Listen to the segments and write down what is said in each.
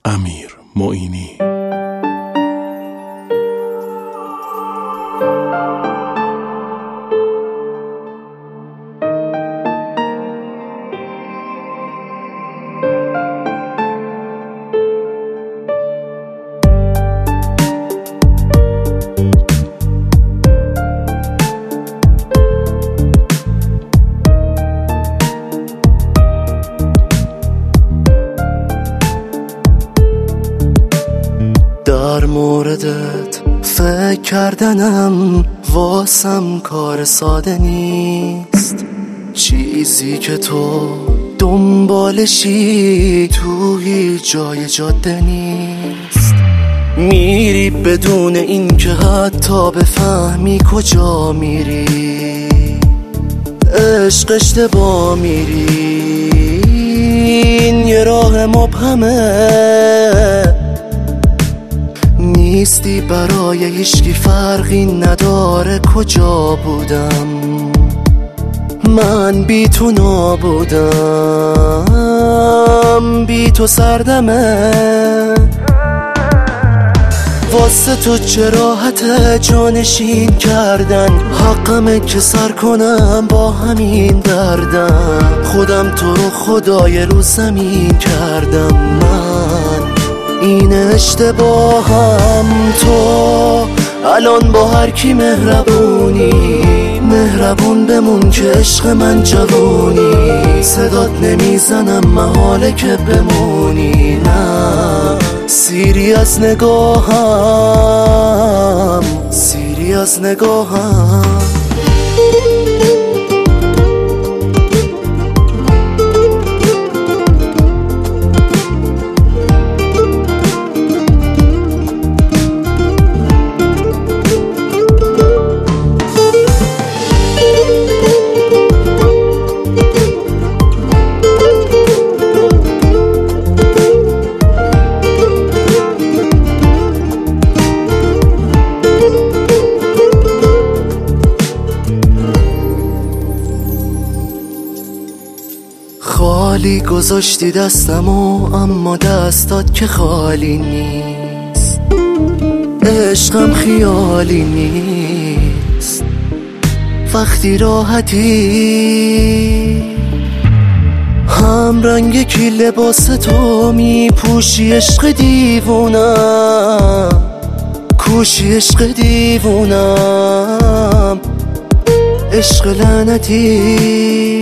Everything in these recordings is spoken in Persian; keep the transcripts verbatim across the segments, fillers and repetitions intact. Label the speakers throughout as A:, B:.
A: امیر معینی.
B: در موردت فکر کردنم واسم کار ساده نیست. چیزی که تو دنبالشی تو هیچ جای جاده نیست. میری بدون این که حتی بفهمی کجا میری. عشق اشتباه میری، این یه راه مبهمه. نیستی برای هیچکی، فرقی نداره کجا بودم. من بی تو نابودم، بی تو سردمه. واسه تو چه راحته جانشین کردن. حقمه که سر کنم با همین دردم. خودم تو رو خدای رو زمین کردم. من این اشتباهم. تو الان با هر کی مهربونی، مهربون بمون که عشق من جوونی. صدات نمیزنم محاله که بمونی. نه سیری از نگاهم، سیری از نگاهم. خالی گذاشتی دستمو، اما دستات که خالی نیست. عشقم خیالی نیست. وقتی راحتی هم رنگ کی لباس تو می پوشی. عشق دیوونم، کوشی عشق دیوونم. عشق لعنتی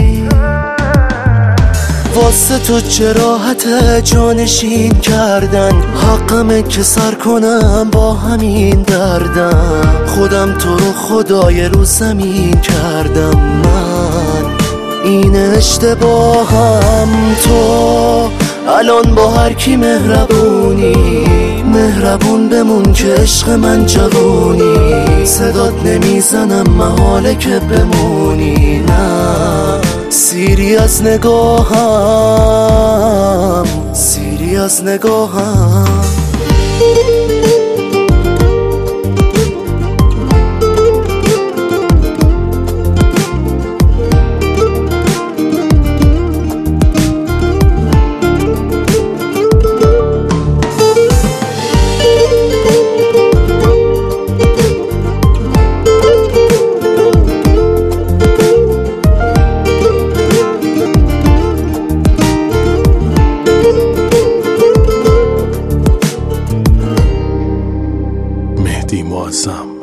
B: واسه تو چه راحته جانشین کردن. حقمه که سر کنم با همین دردم. خودم تو رو خدای رو زمین کردم. من این اشتباهم. تو الان با هر کی مهربونی، مهربون بمون که عشق من جوونی. صدات نمیزنم محاله که بمونی. نه سیری از نگاهم، سیری از نگاهم.
A: مهدی معظم.